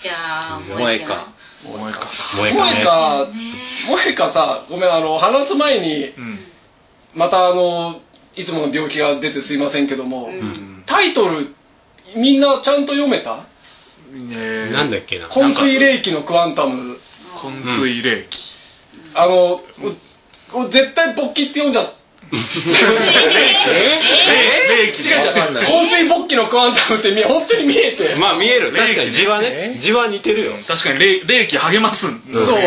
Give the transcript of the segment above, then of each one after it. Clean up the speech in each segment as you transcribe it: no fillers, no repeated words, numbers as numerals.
じゃあ萌歌さ、ごめん、話す前に、またいつもの病気が出てすいませんけども、タイトルみんなちゃんと読めた？ なんだっけな、 昏睡霊気のクワンタム。 昏睡霊気、 絶対勃起って読んじゃった。 霊気違う昏睡勃起のクワンタムって本当に見えて、 まあ見える、確かに字はね、字は似てるよ。 確かに霊気励ますんそうそう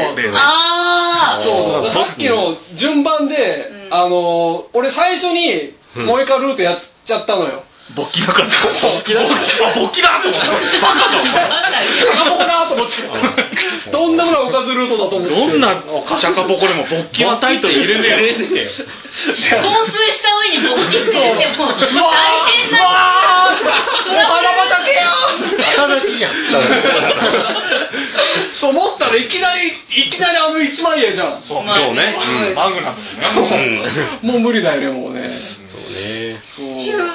さっきの順番で、俺最初に萌えかルートやっちゃったのよ。 勃起なかった。勃起だと思って。バカだ。 チャカポコだと思って。どんなものおかずルートだと思って。 どんなチャカポコでも勃起はタイトル入れねえ。 昏睡した上に勃起してるってもう大変だよ。 お花畑や朝立ちじゃん。 と思ったらいきなり一枚絵じゃん。 そうね。マグナムね。 もう無理だよね、もうね。 シュー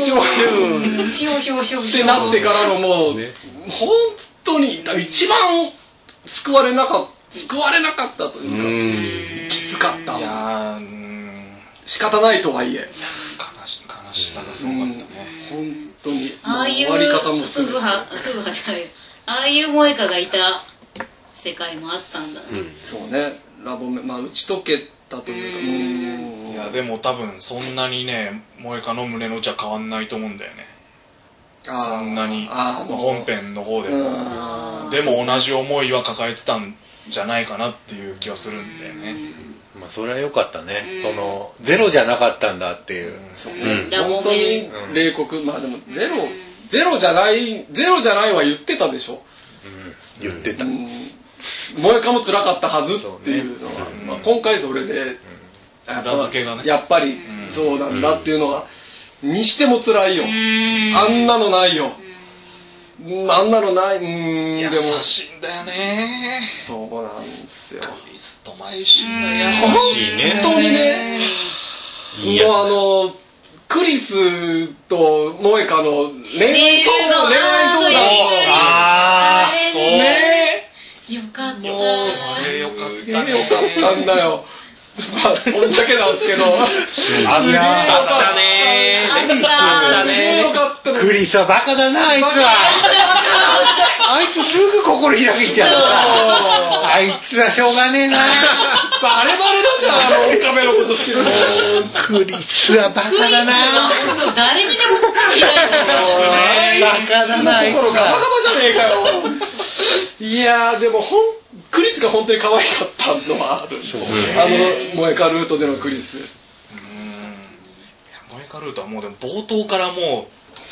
ってなってからのもう、本当に一番救われなかったというか、きつかった。 いや仕方ないとはいえ。 悲しさがすごかったね。 本当に。 ああいう終わり方もすぐ。 ああいう萌えかがいた世界もあったんだね。 そうね。ラボまあ打ち解けたというか。 いやでも多分そんなにね萌えかの胸の内は変わんないと思うんだよね。そんなに本編の方でもでも同じ思いは抱えてたんじゃないかなっていう気はするんだよね。 まあそれは良かったね。ゼロじゃなかったんだっていう。 本当に冷酷。まあでもゼロじゃないは言ってたでしょ。 言ってた。 萌えかも辛かったはずっていうのは、今回それで裏付けがね、 やっぱりそうなんだっていうのがにしても辛いよ。あんなのないよ。あんなのない。 優しいんだよね。 そうなんですよ。 クリストマイシンが優しいね。 本当にね。もうクリスと萌えかの恋愛相談。 ああ、 そうね。よかった。 よかったんだよ。まあそんだけなんですけど。 あったね。 クリスはバカだな、あいつは。あいつすぐ心開けちゃう。あいつはしょうがねえな。 バレバレなんだよ、カメのこと好きだ。 クリスはバカだな。 誰にでも心開いてる。 バカだな、 心ガバガバじゃねえかよ。いやでもクリスが本当に可愛かったのはある。萌えかルートでのクリス。 萌えかルートはもうでも冒頭からもう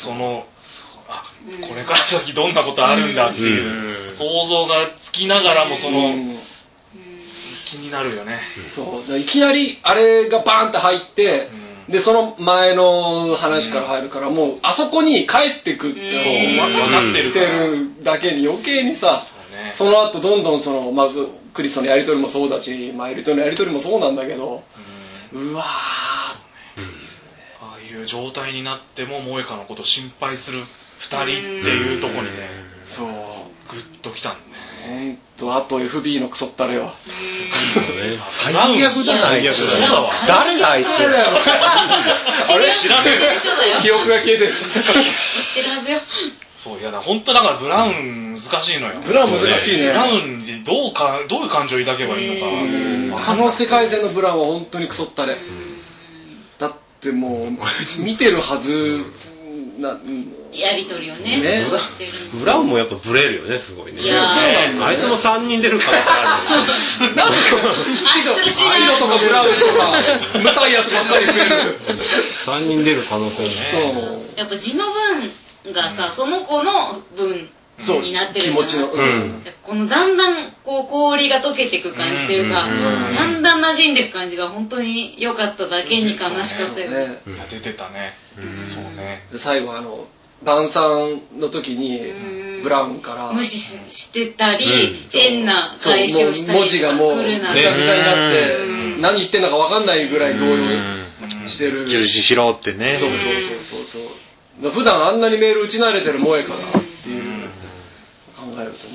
これから先どんなことあるんだっていう想像がつきながらも気になるよね。 そういきなりあれがバーンって入って、でその前の話から入るからもうあそこに帰ってくって分かってるだけに余計にさ、その後どんどんまずクリスとのやり取りもそうだしマイルとのやり取りもそうなんだけど、うわー、 ああいう状態になっても萌えかのことを心配する2人っていうとこにね、 そうグッときたんでね。あと FB のクソったれよ。 最悪だな、あいつ。 そうだわ。 誰だあいつ。 あれ知らねえ。 記憶が消えてる。 知ってるはずよ。 そう、いやだ本当だからブラウン難しいのよ。 ブラウン難しいね。 ブラウンにどういう感情を抱けばいいのか。 あの世界線のブラウンは本当にクソったれ。だってもう見てるはずやりとりをねしてる。 ブラウンもやっぱブレるよね、すごいね。 いやあいつも3人出るからある。 なんか白とかブラウンとか無体やつばっかり増える。 3人出る可能性も。 やっぱ字の文がさ、その子の文になってるじゃん。 気持ちの。 このだんだん氷が溶けていく感じというか、だんだん馴染んでいく感じが本当に良かっただけに悲しかったよね。 出てたね。そうね。 最後晩餐の時にブラウンから無視してたり、変な返しをしたり、 文字がもうぐちゃぐちゃになって何言ってんのか分かんないぐらい動揺してる。 重視しろってね。 そう。普段あんなにメール打ち慣れてる萌えかなっていう考えるとも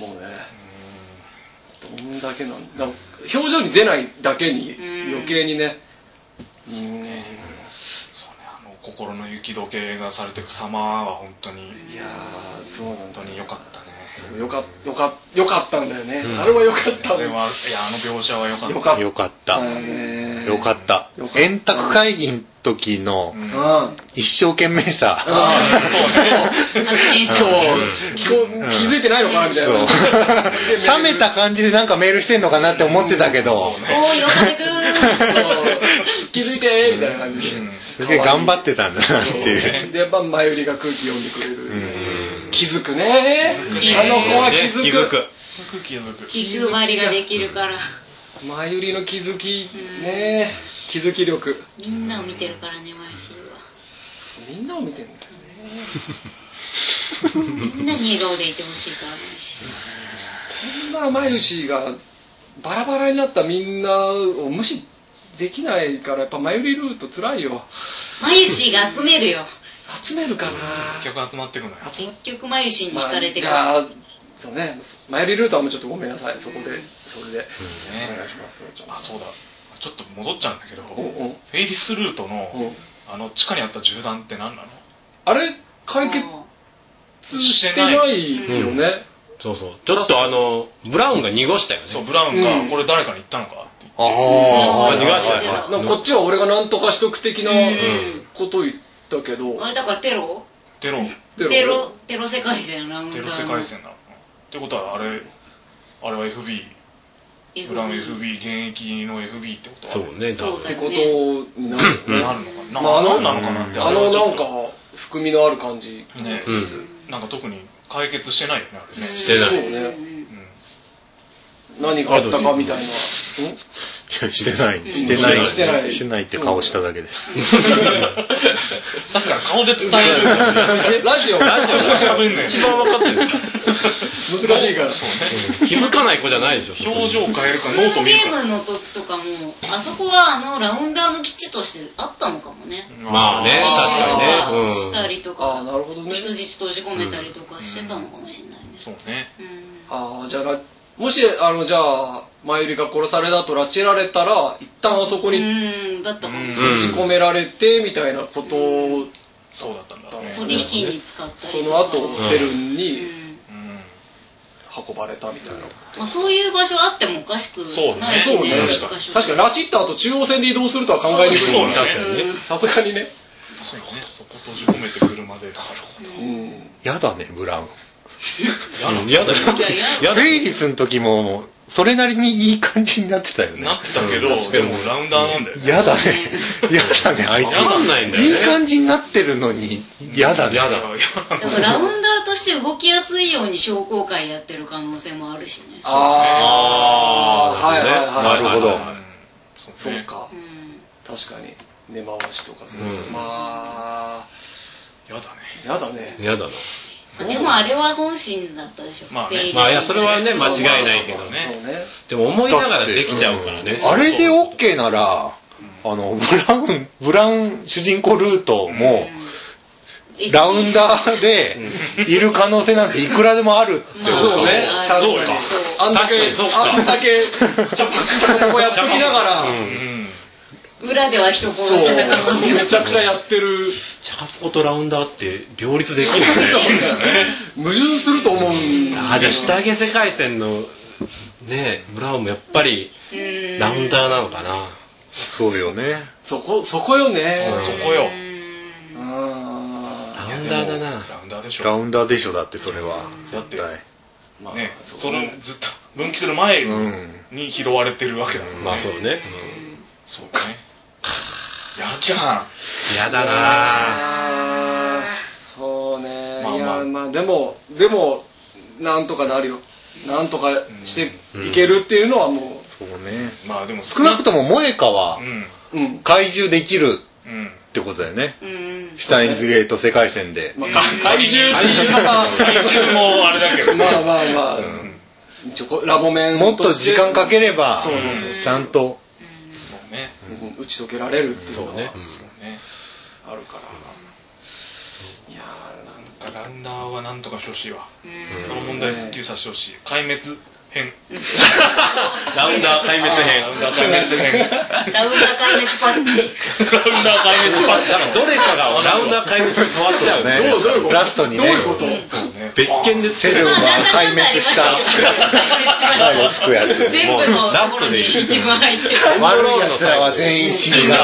ね。どんだけなんだ。表情に出ないだけに余計にね。 そうね、心の雪解けがされていく様は本当に、 いやー、そうなんだ。 本当に良かったね。 よかったんだよね。あれは良かったんだよ。 いや、あの描写は良かった。 よかった。 ね。 よかった。円卓会議の時の一生懸命さ。 気づいてないのかなみたいな。 冷めた感じでなんかメールしてんのかなって思ってたけど。 おー、よかてくー気づいてーみたいな感じで。 すげえ頑張ってたんだなっていう。 で、やっぱ前売りが空気読んでくれる。気づくねー。あの子は気づく。 気配りができるから。 前売りの気づきねー。気づき力。 みんなを見てるからね、マユシーは。 みんなを見てるんだよね。みんなに笑顔でいてほしいから、マユシーは。 そんなマユシーがバラバラになったみんなを無視できないから、やっぱ前売りルート辛いよ。 マユシーが集めるよ。 集めるかな。 結局集まってくのよ。 結局マユシーに惹かれてくる。 そうね。前売りルートはもうちょっとごめんなさい。そこで、それで。お願いします。 あ、そうだ。ちょっと戻っちゃうんだけど、フェイリスルートの地下にあった銃弾って何なの？ あれ解決してないよね。 そうそう。ちょっとブラウンが濁したよね。 そう、ブラウンがこれ誰かに言ったのかって言って。 ああ、逃がしたよね。 こっちは俺がなんとかしとく的なこと言ったけど。 あれだからテロ世界線ラウンダーの。 テロ世界線なの。ってことはあれは FB。ブラウン FB、現役の FB ってことはそうね、 ってことになるのかな。 何なのかなって。 なんか含みのある感じね。なんか特に解決してないよね、あれね。 してない。 そうね。何があったかみたいな。 してないって顔しただけです。 さっきから顔で伝える。 ラジオ喋んねん。 一番分かってる。 難しいから。 気づかない子じゃないでしょ。 表情変えるかノート見るか。 ゲームの時とかも、あそこはラウンダーの基地としてあったのかもね。 まあね、確かにね。 したりとか、 なるほどね。 人質閉じ込めたりとかしてたのかもしれないね。 そうね。 じゃあ、もし、じゃあ、前売りが殺されたと拉致られたら、一旦あそこにだったかも。 閉じ込められて、みたいなことを、 そうだったんだね。 取引に使ったりその後、セルンに運ばれたみたいな。 まあそういう場所あってもおかしくないしね。 確かに、拉致った後、中央線で移動するとは考えにくい。 そうね。 さすがにね。 そうね。そこ閉じ込めてくるまでだから。 やだね、ブラウン。 やだ。 フェイリスの時も、それなりにいい感じになってたよね。 なってたけど、でもラウンダーなんだよね。 やだね、あいつ。いい感じになってるのに、やだね。 だからラウンダーとして動きやすいように商工会やってる可能性もあるしね。 はい。 なるほど。 そうか。確かに。根回しとかする。まあ。 やだね。 やだな。 でもあれは本心だったでしょ。 まあいや、それはね、間違いないけどね。でも思いながらできちゃうからね。 あれで OK なら、ブラウン主人公ルートも、ラウンダーでいる可能性なんていくらでもあるってこと。 そうね。そうか。あんだけ、ちょっとやってきながら、 裏では人殺してた可能性めちゃくちゃやってる。 チャポとラウンダーって両立できるね。 矛盾すると思う。 じゃあ下着世界線のね、ブラウンもやっぱりラウンダーなのかな。 そうよね。 そこよね。 そこよ。 ラウンダーだな。 ラウンダーでしょ。 ラウンダーでしょ、だってそれは。 だってね、そのずっと分岐する前に拾われてるわけだもんね。 まあそうね。 そうね。やじゃん。 やだな。 そうね。いや、まあでも、なんとかなるよ。なんとかしていけるっていうのはもう。 そうね。 まあでも少なくとも萌香は、怪獣できるってことだよね。シュタインズゲート世界線で。 怪獣っていうのが、 怪獣もあれだけど。 まあ。ラボ面もっと時間かければ、ちゃんと。 打ち解けられるっていうのはそうね。 あるから。いやラウンダーはなんとかしてほしいわ。その問題すっきりさせてほしい。壊滅編。 ラウンダー壊滅編。 ラウンダー壊滅編。 ラウンダー壊滅パッチ。 ラウンダー壊滅パッチ。 どれかがラウンダー壊滅に変わっちゃうね。 どういうことラストにね、 別件ですセルが壊滅した最後つくやつ。 全部のところに一番入ってる。 悪い奴らは全員死んだ。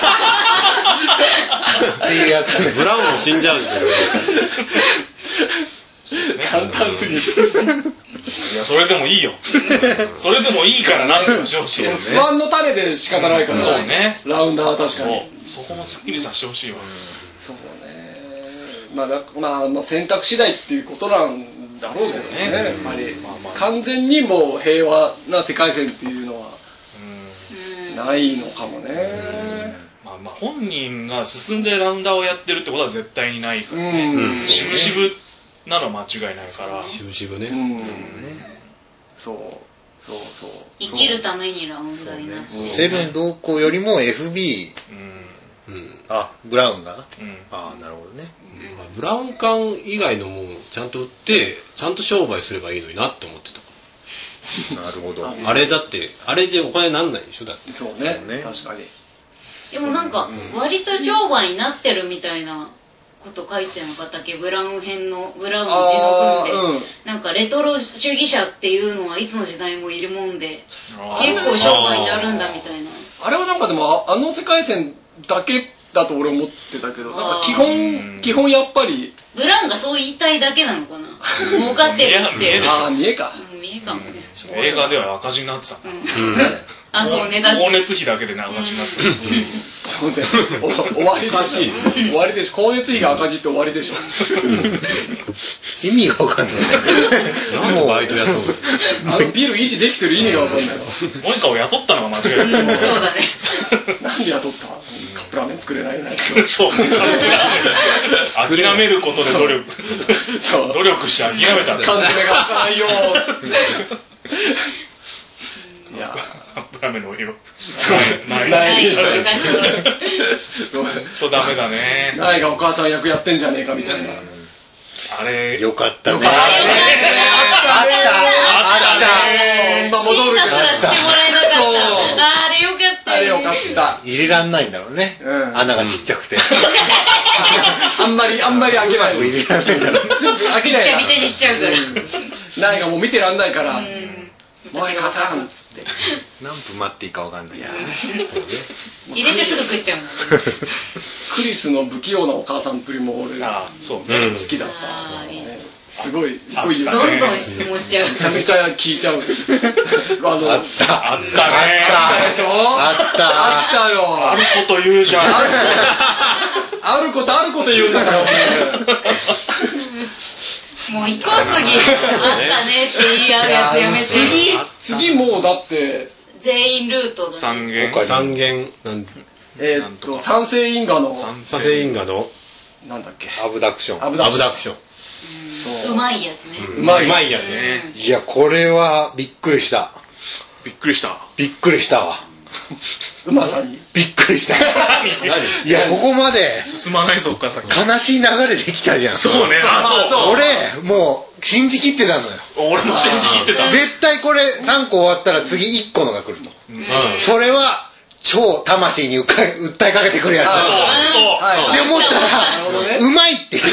っていうやつね。 ブラウンも死んじゃうんだよね。 簡単すぎる。 いや、それでもいいよ。それでもいいからなんとかしてほしいよね。 不安の種で仕方ないから。 そうね。 ラウンダーは確かに。 そこもすっきりさせてほしいわ。 そうね。まあ選択次第っていうことなんだろうけどね。やっぱり完全にもう平和な世界線っていうのはないのかもね。 まあ本人が進んでラウンダーをやってるってことは絶対にないからね。渋々なのは間違いないから。 渋々ね。 そう。 生きるためにラウンダーになって。 セブン同行よりも FB、ブラウンが、なるほどね。 ブラウン管以外のもんちゃんと売ってちゃんと商売すればいいのになって思ってた。 なるほど。 あれだってあれでお金なんないでしょだって。 そうね。確かに。 でもなんか割と商売になってるみたいなこと書いてなかったっけ、ブラウン編のブラウンの字の文で、なんかレトロ主義者っていうのはいつの時代もいるもんで結構商売になるんだみたいな。あれはなんかでもあの世界線だけだと俺思ってたけど、なんか基本やっぱりブラウンがそう言いたいだけなのかな。儲かってるっていう。 見えか。 見えかもね。 映画では赤字になってた。 あ、そうね、確かに。 光熱費だけで赤字になってる。 そうね。終わりでしょ。終わりでしょ。光熱費が赤字って終わりでしょ。 意味がわかんない。 何のバイトやっとるあのビル維持できてる意味がわかんないわ。 モニカを雇ったのが間違いない。 そうだね。 なんで雇ったカップラーメン作れないな。 そう。諦めることで努力して諦めたんだ。 缶詰がつかないよ。いや、 カップラーメンの色。 ないですよ。 とダメだね。 ないがお母さん役やってんじゃねえかみたいな。 あれよかったね。 あった戻る審査すらしてもらえなかった。あれよかったあれよかった。 入れらんないんだろうね。穴がちっちゃくて。 あんまり開けない。 入れらんないんだろう。 開けない。 びちゃびちゃにしちゃうから。 ないがもう見てらんないから。 私が渡すっつって。 何分待っていいかわかんない。 入れてすぐ食っちゃうもん。 クリスの不器用なお母さんっぷりも俺好きだった。すごいどんどん質問しちゃう。 めちゃめちゃ聞いちゃう。 あったあったね。 でしょ。 あったよ。 あること言うじゃん。 あること言うんだから。 もう行こう次。あったねって言い合うやつやめて。 次もうだって全員ルートだ。 三元三世因果のなんだっけ、 アブダクション。 アブダクション。 うまいやつね。 うまいやつね。 いや、これはびっくりした。 びっくりしたわ。 うまさに。 びっくりした。いや、ここまで進まないそっかさっき。 悲しい流れできたじゃん。 そうね。 俺、もう、信じきってたのよ。 俺も信じきってた。 絶対これ3個終わったら次1個のが来ると。それは、超魂に訴えかけてくるやつ。 そう。 で思ったら、うまいっていう。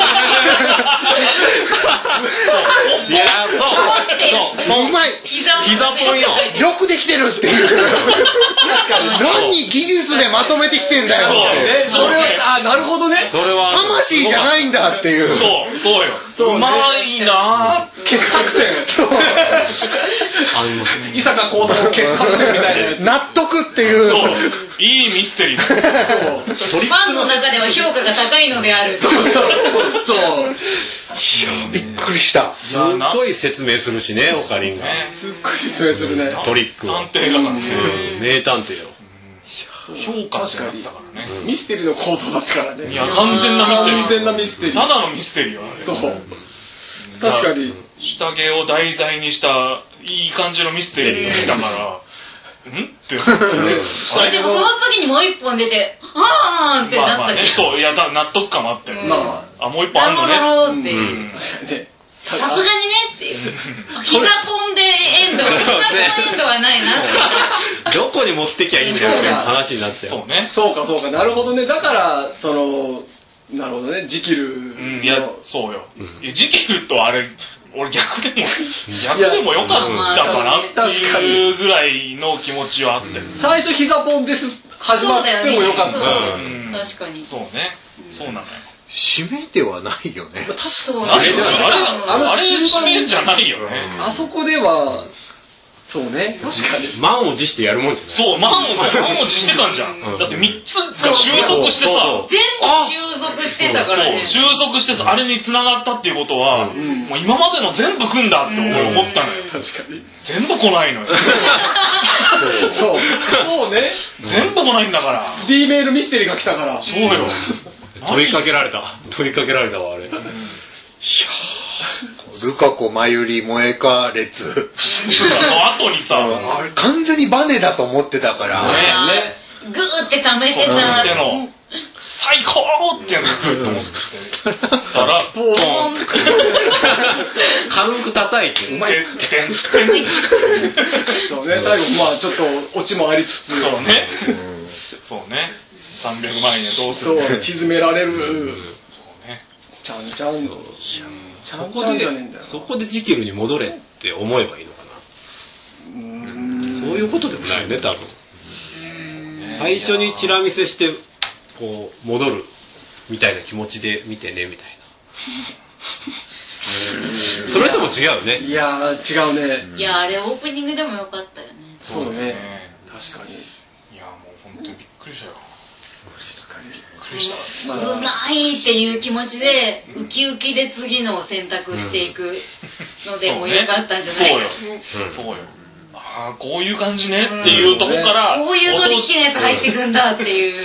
いや、そう。うまい。 膝ポンよ。 よくできてるっていう。何技術でまとめてきてんだよって。 それは、なるほどね。 それは。 魂じゃないんだっていう。 そうよ。うまいなぁ。 傑作選。伊坂幸太郎傑作選みたいなやつ。 納得っていう。 そう。いいミステリー。 ファンの中では評価が高いのである。 そう。 びっくりした。 すっごい説明するしね、オカリンが。 すっごい説明するね。 トリックを。 探偵だからね。 名探偵よ。 評価してましたからね。 ミステリーの構造だったからね。 いや、完全なミステリー。 完全なミステリー。 ただのミステリーよ。 そう。確かに。 下着を題材にしたいい感じのミステリーが来たから、んって。 でもその次にもう一本出て、あーんってなったし。 そう、いや、納得感もあったよ。 まあ、 あ、もう一本あるのね。 なるほどっていう。 ねさすがにねっていう。膝ポンでエンド、膝ポンエンドはないなって。 どこに持ってきゃいいんだよって話になってよ。 そうね。 そうか、なるほどね。だから、なるほどね、ジキル。 いや、そうよ。ジキルとあれ、俺逆でもよかったかなっていうぐらいの気持ちはあって。 最初膝ポンです始まってもよかった。 確かに。 そうね。そうなのよ。 締めではないよね。 確かに。 あれ締めじゃないよね。 あそこでは、そうね。確かに。 満を持してやるもんじゃない。 そう、満を持してたんじゃん。だって3つが収束してさ。 全部収束してたからね。 収束してさ、あれに繋がったっていうことは、もう今までの全部組んだって思ったのよ。 確かに。 全部来ないのよ。 そうね。 全部来ないんだから。 D メールミステリーが来たから。 そうよ。 問いかけられたわ、あれ。いやルカ子まゆり萌えか列の後にさ、 あれ完全にバネだと思ってたから、 ね。 グーって溜めてた。 最高ってやつ来ると思ってたら、ポーンって軽く叩いて、 うまいってそうね、最後、まあちょっとオチもありつつ。 そうね。そうね。300万円どうする？ そう、沈められる。 そうね。 ちゃんちゃんじゃねえんだよ。 そこでジキルに戻れって思えばいいのかな。そういうことでもないね、多分。最初にチラ見せして、こう、戻るみたいな気持ちで見てね、みたいな。それとも違うね。 いやー、違うね。 いや、あれオープニングでもよかったよね。 そうね。確かに。 いや、もう本当にびっくりしたよ。 うまいっていう気持ちでウキウキで次のを選択していくのでもよかったんじゃないか。 そうよ。ああ、こういう感じねっていうとこからこういうのできなやつ入ってくんだっていう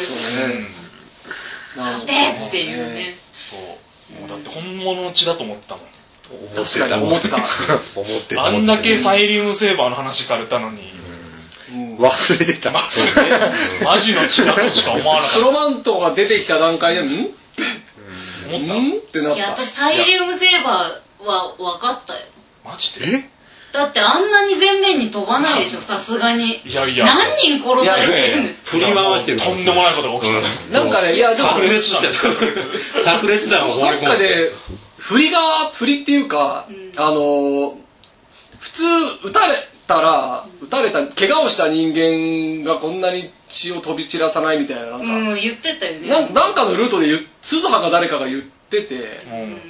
さてっていうね。 そうもうだって本物の血だと思ったもん。 思ってた。あんだけサイリウムセーバーの話されたのに忘れてた。 マジの血だとしか思わなかった。 プロマントが出てきた段階で、思ったってなった。 いや、私サイリウムセーバーは分かったよ。 マジで？ だってあんなに前面に飛ばないでしょ、さすがに。 いやいや。 何人殺されてるの？ 振り回してる。 とんでもないことが起きた。 なんかね、いや、でも、 炸裂だもん、 なんかで、振りっていうか、普通、撃たれた、怪我をした人間がこんなに血を飛び散らさないみたいな、なんか。 言ってたよね。 なんかのルートで鈴葉が誰かが言ってて、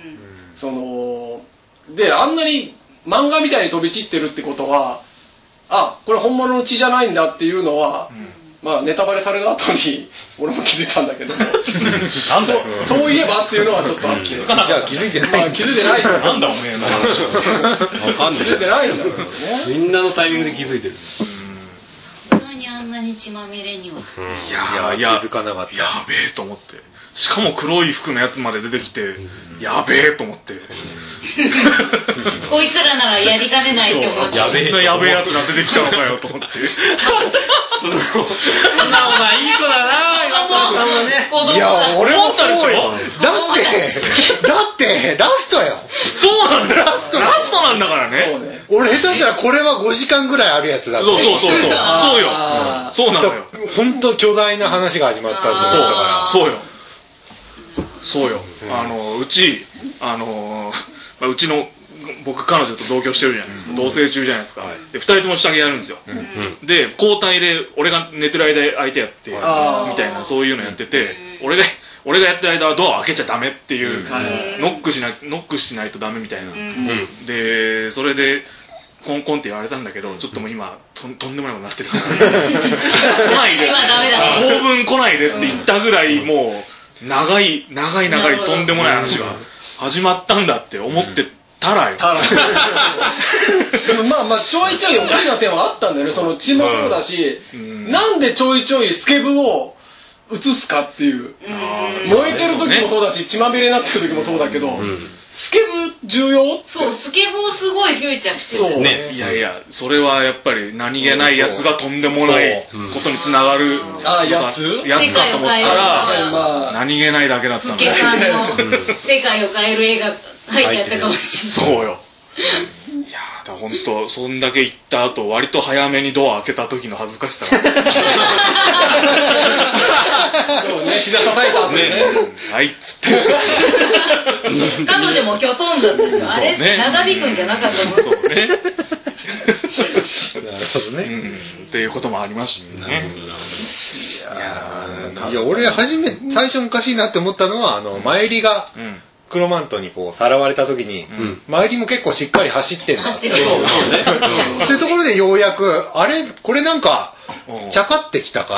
で、あんなに漫画みたいに飛び散ってるってことは、あ、これ本物の血じゃないんだっていうのは、まあネタバレされた後に俺も気づいたんだけど、なんだよ。そういえばっていうのはちょっとあって。じゃあ気づいてない。 気づいてない。 なんだおめえの話。 わかんない。 気づいてないんだろうね。 みんなのタイミングで気づいてる。 さすがにあんなに血まみれには。 いや、気づかなかった。 やべえと思って。しかも黒い服のやつまで出てきて、やべえと思って。 こいつらならやりかねないって思って。 やべえやべえやつが出てきたのかよと思って。 素直ないい子だな今のね。 いや、俺もそうでしょ。 だってラストよ。 そうなんだよ。ラストなんだからね。 俺下手したらこれは5時間ぐらいあるやつだって。 そうよ。そうなのよ。 本当巨大な話が始まったと思ったから。 そうよ。うちの僕彼女と同居してるじゃないですか。同棲中じゃないですか。で2人とも下着やるんですよ。で交代で俺が寝てる間相手やってみたいなそういうのやってて、俺がやってる間はドアを開けちゃダメっていうノックしないとダメみたいな。でそれでコンコンって言われたんだけど、ちょっともう今とんでもないことになってる。来ないで。当分来ないでって言ったぐらいもう長いとんでもない話が始まったんだって思ってたらよ。 でもまあちょいちょいおかしな点はあったんだよね。その血もそうだし、なんでちょいちょいスケブを映すかっていう。燃えてる時もそうだし、血まみれになってる時もそうだけど、 スケブ重要？ そう、スケボーすごいフューチャーしてる。 ね。 いやいや、それはやっぱり何気ないやつがとんでもないことにつながる。 やつだと思ったら、何気ないだけだったんだ福家さんの世界を変える映画入ってあったかもしれない。 そうよ。いやー、だ本当そんだけ行った後、割と早めにドア開けた時の恥ずかしさが。 そうね、膝叩いた後ね。 はいっつって。 彼女もキョトンだったでしょ。あれ、長引くんじゃなかったの？ そうね。 なるほどね。 っていうこともありますしね。 いや、俺最初おかしいなって思ったのは、前入りが、黒マントにこう、さらわれた時に、前入りも結構しっかり走ってんだ。 走ってる。そうね。 ってところでようやく、あれこれなんか、ちゃかってきたか。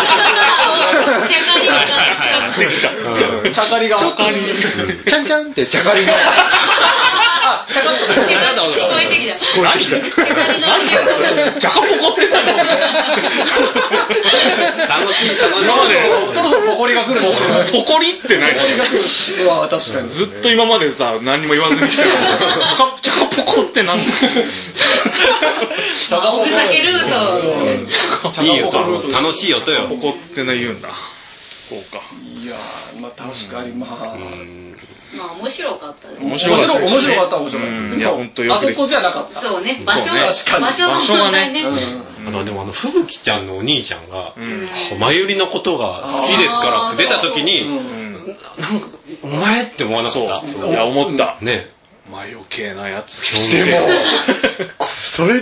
ちゃかりが。 ちゃんちゃんってちゃかりが。 ちゃかっと聞こえてきた。ちゃかりの足を。 ちゃかぽこってたの？ 楽しい。 今まで、そろそろポコリが来るの？ ポコリって何？ ポコリが来る。うわ、確かに。 ずっと今までさ、何も言わずに来てる。ちゃかぽこって何？ 奥酒ルート。 いい音、楽しい音よ。 ポコって言うんだ。こうか。 いやー、まあ確かにまあ。 まあ面白かった。 面白かった。 いや、本当よくあそこじゃなかった。 そうね、場所の問題ね。 でも吹雪ちゃんのお兄ちゃんが、まゆりのことが好きですからって出た時に、なんか、お前って思わなかった？ いや、思った。 ね。 まあ余計なやつ。 でも、それって、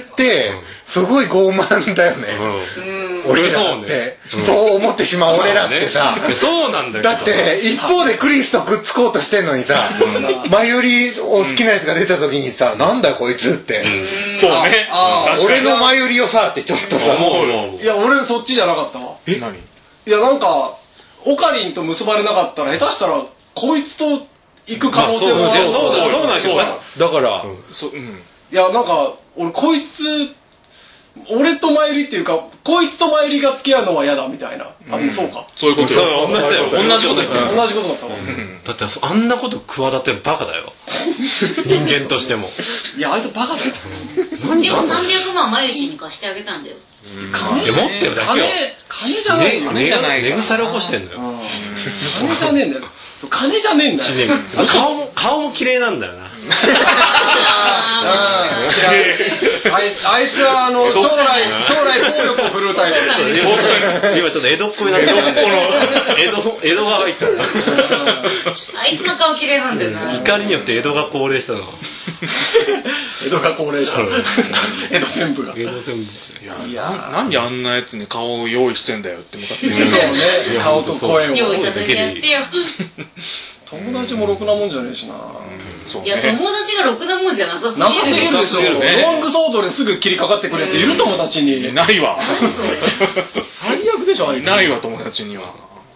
すごい傲慢だよね。俺らって、そう思ってしまう俺らってさ。 そうなんだよ。 だって、一方でクリスとくっつこうとしてんのにさ、まゆりを好きなやつが出た時にさ、なんだこいつって。 そうね。 俺のまゆりをさ、ってちょっとさ。 いや、俺そっちじゃなかったわ。 何？ いや、なんか、オカリンと結ばれなかったら、下手したら、こいつと行く可能性もある。 そうなんだよ。 だから、 いや、なんか、俺こいつ、俺とまゆりっていうか、こいつとまゆりが付き合うのは嫌だみたいな。あ、でもそうか。 そういうことよ。 同じこと言った。同じことだったわ。 だってあんなこと企てるバカだよ。人間としても。 いや、あいつバカだよ。 でも300万まゆしに貸してあげたんだよ。 持ってるだけよ。 金じゃないの？ 寝腐れ起こしてんのよ。 金じゃねえんだよ。金じゃねえんだよ。 顔も綺麗なんだよな。 あいつは将来暴力を振るうタイプ。 今ちょっと江戸っ子になって江戸が入った。 あいつの顔綺麗なんだよな。 怒りによって江戸が高齢したの。 江戸が高齢したの。江戸旋風が。 いや、なんであんなやつに顔を用意してんだよって向かってそうね、顔と声を。 用意させてやってよ。 友達もろくなもんじゃねえしな。 いや、友達がろくなもんじゃなさすぎる。 なさすぎるでしょ。ロングソードですぐ切りかかってくるやついる友達に。 ないわ。 最悪でしょ、あいつ。 ないわ、友達には。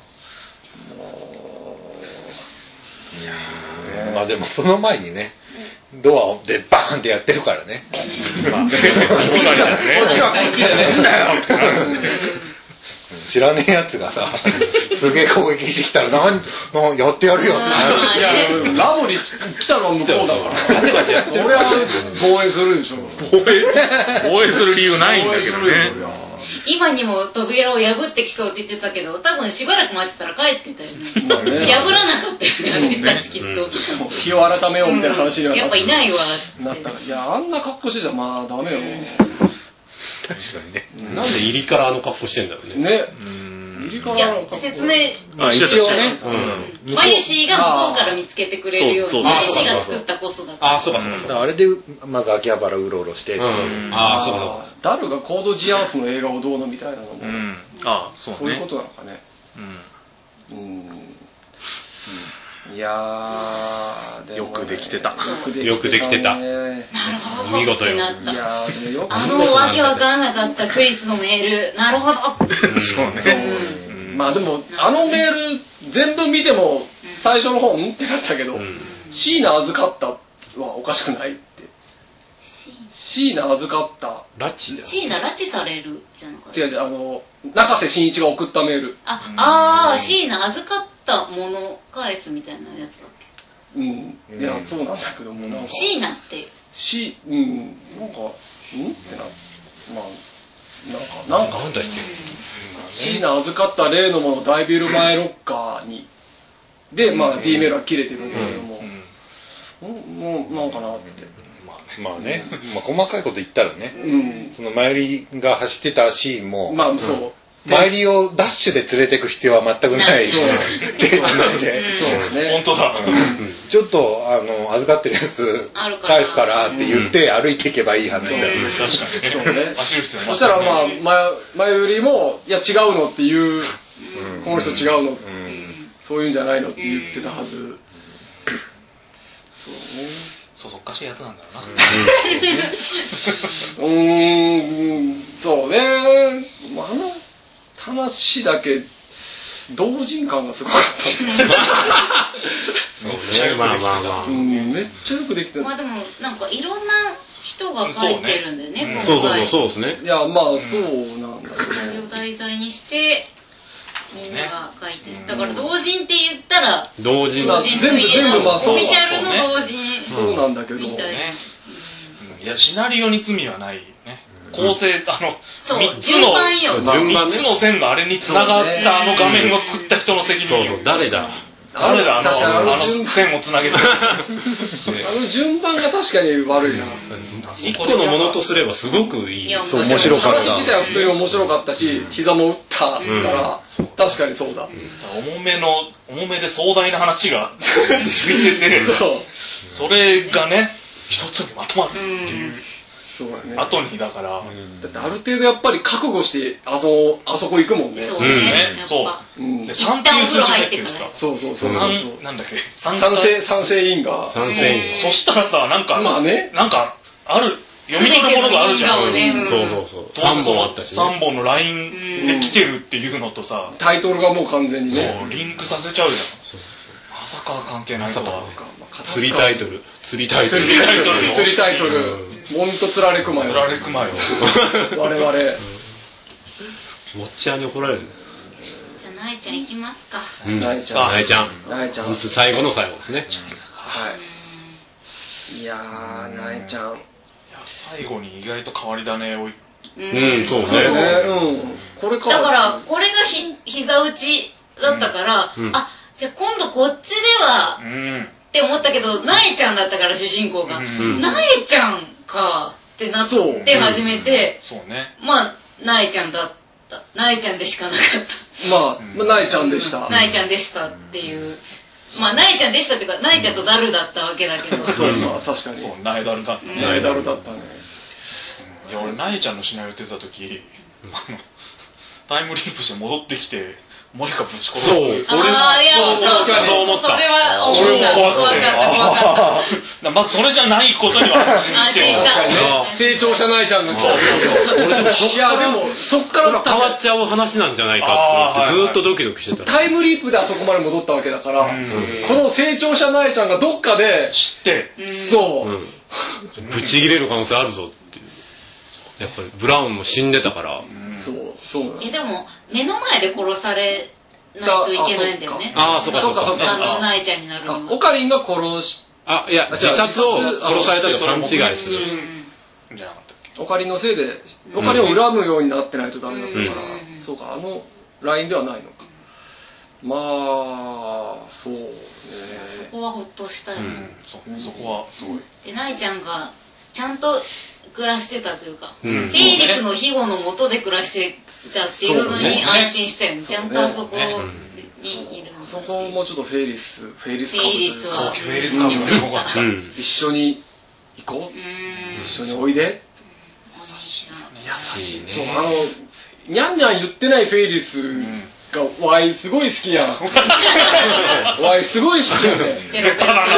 まあでもその前にね、ドアでバーンってやってるからね。 まあね。そうだよね。 知らねえやつがさ、すげえ攻撃してきたら、やってやるよってなる。 いや、ラボに来たのは向こうだから。俺は防衛するでしょ。 防衛する理由ないんだけどね。 今にも扉を破ってきそうって言ってたけど、多分しばらく待ってたら帰ってたよね。破らなかったよね、私たちきっと。 日を改めようみたいな話にはやっぱいないわ。 なったら、いや、あんな格好してたらまあダメよ。 確かにね。 なんで入りからあの格好してんだろうね。 ね。入りから説明。 一応ね。 マユシーが向こうから見つけてくれるように。マユシーが作ったコスだから。 あ、そうかそうか。 あれで、まず秋葉原うろうろして。 あ、そうか。 ダルがコードジアースの映画をどうのみたいなのも。 あ、そうね。 そういうことなのかね。いやー、 よくできてた。 よくできてた。 なるほど。見事よ。 あのわけわからなかったクリスのメール、なるほど。 そうね。 まあでも、あのメール全部見ても、最初の方、ってなったけど、椎名預かったはおかしくないって。椎名預かった。 拉致だよ。 椎名拉致されるじゃなかった。 違う、中瀬真一が送ったメール。 椎名預かったもの返すみたいなやつだっけ。 いや、そうなんだけども、なんか。 シーナって。 なんか、ってな、まあ、なんだっけ。 シーナ預かった例のもの大ビル前ロッカーに、で、まあ D メールは切れてるんだけども、もう、なんかなって。 まあね、細かいこと言ったらね、その前売りが走ってたシーンも、 まあそう。 前売りをダッシュで連れてく必要は全くない。 本当だ。 ちょっと、預かってるやつ、返すからって言って歩いていけばいい話だよね。 確かにね。そしたらまあ、前売りも、いや違うのっていう、この人違うの、そういうんじゃないのって言ってたはず。 そっかしいやつなんだろうな。 そうね。話だけ、同人感がすごかった。 まあ。 めっちゃよくできてる。 まあでも、なんかいろんな人が書いてるんだよね、 そうですね。 いや、まあそうなんだけど。 それを題材にして、みんなが書いてる。だから同人って言ったら、 同人といえば、オフィシャルの同人。 そうなんだけど。 いや、シナリオに罪はないね。構成、3つの線があれに繋がった画面を作った人の責任。 そう、誰だ線を繋げてる。 順番が確かに悪いな。 一個のものとすればすごくいい。 そう、面白かった。 話自体は普通に面白かったし、膝も打ったから、確かにそうだ。 重めで壮大な話がついてて、それがね、一つにまとまるっていう。 そうだね。 後にだから、 だってある程度やっぱり覚悟してあそこ行くもんね。 そうね。 そう。で、3っていう数字入ってるさ。 そう。 なんだっけ。 賛成因果。 賛成因果。 そしたらさ、なんか、 まあね。 なんか、ある、読み取るものがあるじゃん。 そう。3本あったし。 3本のラインで来てるっていうのとさ、 タイトルがもう完全にね。 そう、リンクさせちゃうじゃん。まさか関係ないとは。 釣りタイトル。 モンとつられくまよ。我々。 もっちゃんに怒られる。 じゃあ、なえちゃん行きますか。 なえちゃん。本当最後の最後ですね。 はい。いやー、なえちゃん。 最後に意外と変わり種をそうね。 これか。 だから、これが膝打ちだったから、じゃあ今度こっちでは、って思ったけど、なえちゃんだったから主人公が。なえちゃんかってなって始めて、まあ、なえちゃんだった。なえちゃんでしかなかった。 まあ、なえちゃんでした。 なえちゃんでしたっていう。まあ、なえちゃんでしたっていうか、なえちゃんとダルだったわけだけど。 そう、確かに。 そう、なえダルだったね。 なえダルだったね。 いや、俺、なえちゃんのシナリオ出た時、タイムリープして戻ってきて、森川ぶち殺す。 そう、俺もそう思った。 それは思った。 怖かった。まずそれじゃないことには安心して。 成長したなえちゃんの。そう。いや、でも、そっから変わっちゃう話なんじゃないかってずっとドキドキしてた。 タイムリープであそこまで戻ったわけだから、この成長したなえちゃんがどっかで知って、 そう。 ぶち切れる可能性あるぞっていう。やっぱりブラウンも死んでたから。 そう。 でも、目の前で殺されないといけないんだよね。 そうか。 なえちゃんになるのオカリンが殺し、 いや、自殺を殺されたと勘違いする。 じゃなかったっけ。 オカリンのせいで、オカリンを恨むようになってないとダメだったから、そうか、ラインではないのか。まあ、そうね。 そこはほっとしたよ。 そこはすごい。 で、なえちゃんが、ちゃんと暮らしてたというか、フェイリスの庇護のもとで暮らしてたっていうのに安心したよね。ちゃんとあそこにいる。 そこもちょっとフェイリスは。フェイリス感がすごかった。 一緒に行こう。一緒においで。 優しいね。 そう、にゃんにゃん言ってないフェイリスが、わいすごい好きやん。わいすごい好きやね。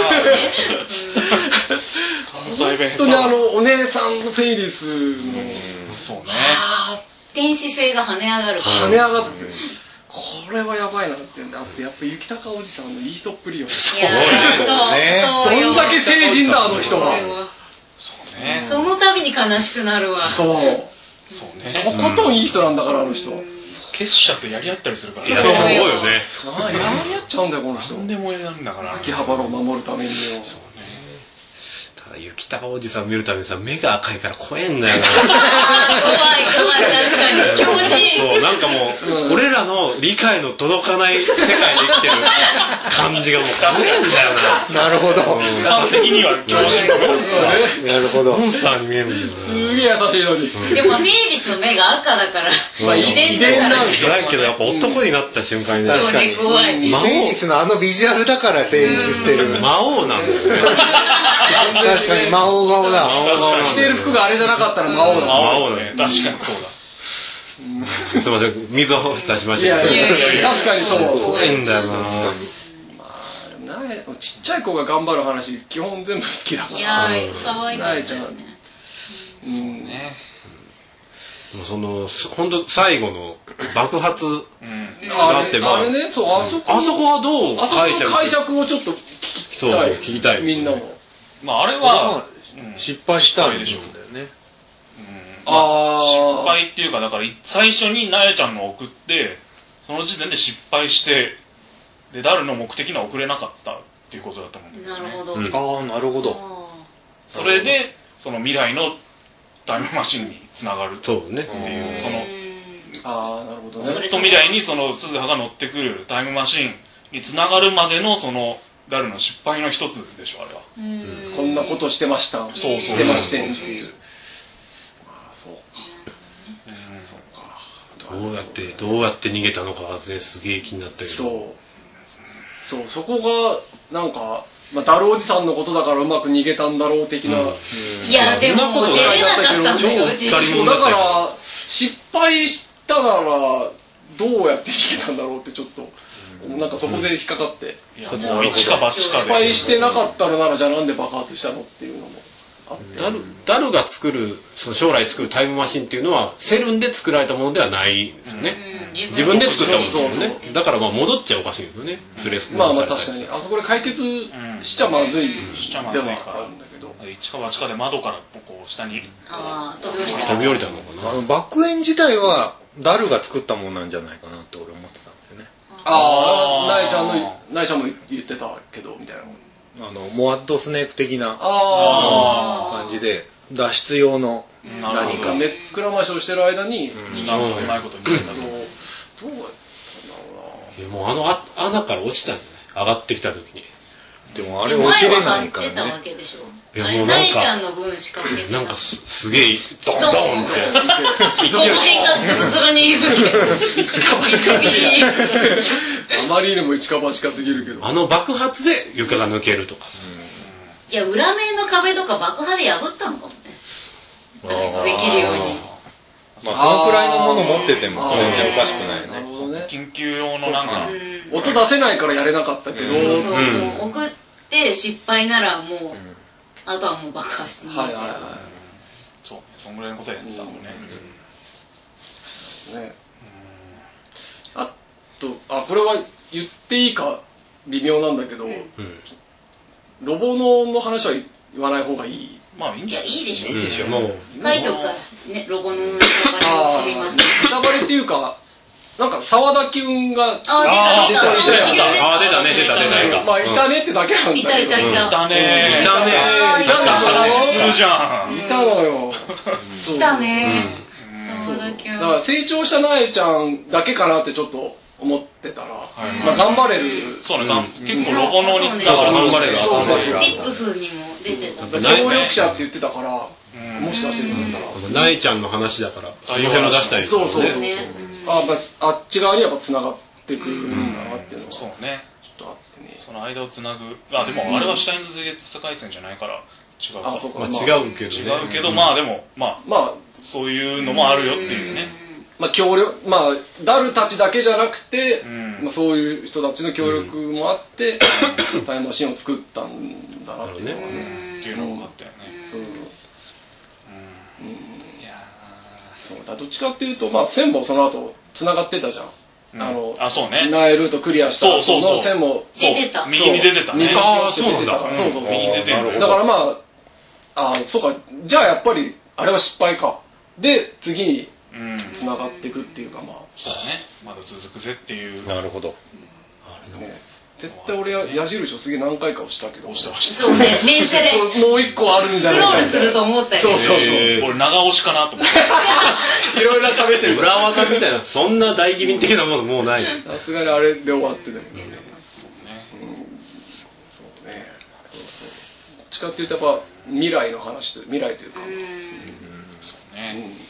本当にお姉さんのフェイリスの、 そうね。 天使性が跳ね上がる。 跳ね上がって。これはやばいなってんだ。あとやっぱ雪高おじさんのいい人っぷりよ。 すごいね。 どんだけ成人だ、あの人は。 そうね。 その度に悲しくなるわ。 そう。 そうね。 とことんいい人なんだから、あの人。 結結社とやり合ったりするからいや、そう思うよね。 やり合っちゃうんだよ、この人。 何でもやるんだから。 秋葉原を守るためによ。 ただ、雪高おじさん見るためにさ、目が赤いから怖えんだよな。 怖い、確かに。強靭。 そう、なんかもう、俺らの理解の届かない世界で生きてる感じがもう怖えんだよな。 なるほど。 一般的には強靭なるほど。 モンスターに見えるんだよな。 すげえ優しいのに。 でも、フェイリスの目が赤だから、遺伝だから。 辛いけど、やっぱ男になった瞬間にね。 確かに。 怖い。 フェイリスのあのビジュアルだから成立してる。 魔王なんだよね。 確かに魔王顔だ。 着てる服があれじゃなかったら魔王だ。 魔王だね。 確かにそうだ。 すいません、水を差しましたけど。 いや、確かにそう。 怖いんだよな。 ちっちゃい子が頑張る話、基本全部好きだから。 いやー、可愛いかったよね。 ね。 その、ほんと最後の爆発があって、 あれね、そう、あそこはどう解釈をちょっと聞きたい。 みんなも。 まああれは、 失敗したんでしょうんだよね。 失敗っていうか、だから最初になえちゃんの送って、その時点で失敗して、で、ダルの目的には送れなかったっていうことだと思うんだよね。 なるほど。 ああ、なるほど。 それで、その未来のタイムマシンにつながるっていう、その、 なるほどね。 ずっと未来にその鈴葉が乗ってくるタイムマシンにつながるまでのその、ダルの失敗の一つでしょ、あれは。 こんなことしてました。 そうしてましてんっていう。 どうやって逃げたのかがすげえ気になったけど。 そう、そこが、なんか、ダルおじさんのことだからうまく逃げたんだろう的な。 いや、でも、出れなかったんだよ、 だから、失敗したなら、どうやって逃げたんだろうってちょっと、なんかそこで引っかかって。 もう一か八かで。 失敗してなかったのなら、じゃあなんで爆発したのっていうのも。 ダルが作る、その将来作るタイムマシンっていうのは、セルンで作られたものではないですよね。自分で作ったものですよね。だから戻っちゃおかしいですよね。 まあ確かに。あそこで解決しちゃまずい。 しちゃまずいから。一か八かで窓からこう下に飛び降りたのかな。 爆炎自体はダルが作ったものなんじゃないかなって俺思ってたんだよね。 ナエちゃんも言ってたけど、みたいな。 モアッドスネーク的な感じで脱出用の何かめっくらましをしてる間になんかうまいことになったと。どうやったんだろうな。もう穴から落ちたんじゃない？上がってきた時に。 でもあれ落ちれないからね。 前は張ってたわけでしょ。 いやもうナエちゃんの分しか受けてなんかすげえドンドンってこの辺がズルズルにいる一か八かあまりにも一か八かすぎるけど、 あの爆発で床が抜けるとかさ、 いや裏面の壁とか爆破で破ったのかもね、脱出できるように。 まあそのくらいのもの持ってても全然おかしくないよね。 なるほどね。 緊急用のなんか音出せないからやれなかったけど、 そう送って失敗ならもうあとはもう爆破して逃げちゃう。 そう、そんぐらいのことやってたもんね。 あと、これは言っていいか微妙なんだけど、ロボの話は言わない方がいい。 まあいいんじゃない？ いいでしょ。 いいでしょ。 もう書いとくからね、ロゴのネタバレを読みます。 ネタバレっていうか、なんか沢田キュンが出たね。まあいたねってだけなんだけど。 いたね。 話するじゃん。 いたのよ。 来たね。沢田キュン。 だから成長したなえちゃんだけかなってちょっと思ってたら、まあ頑張れる。 そうね、結構ロボのに頑張れる。 リップスにも出てた。 協力者って言ってたから、もしかしてだったら。 なえちゃんの話だから、その辺も出したい。 そう。あっち側にやっぱ繋がってくるんだなっていうのが。 そうね。 ちょっとあってね。 その間をつなぐ。でもあれはシュタインズゲート世界線じゃないから違うか。 違うけどね。 違うけど、まあでも、まあ、そういうのもあるよっていうね。 まあダルたちだけじゃなくて、そういう人たちの協力もあって、タイムマシンを作ったんだなっていうのがね。 っていうのが分かったよね。 そうだ、どっちかっていうと、まあ線もその後繋がってたじゃん。 そうね。 ナエルートクリアしたそう線も出てた。 右に出てたね。 そうなんだ。 そう。 右に出てる。 だからまあ、そうか、じゃあやっぱり、あれは失敗か。で、次に、 つながっていくっていうか、まあそうね、まだ続くぜっていう。 なるほど。 ね、絶対俺は矢印をすげえ何回か押したけど。 押してました。 そうね、メンセで。 もう一個あるんじゃないか。 スクロールすると思ったよ。 そうそうそう。 俺長押しかなと思って。 いろいろ試してる。 裏技みたいな、そんな大義輪的なものもうない。 さすがにあれで終わってたけどね。 そうね。 そうね。どっちかっていうとやっぱ未来の話と、未来というか。 そうね。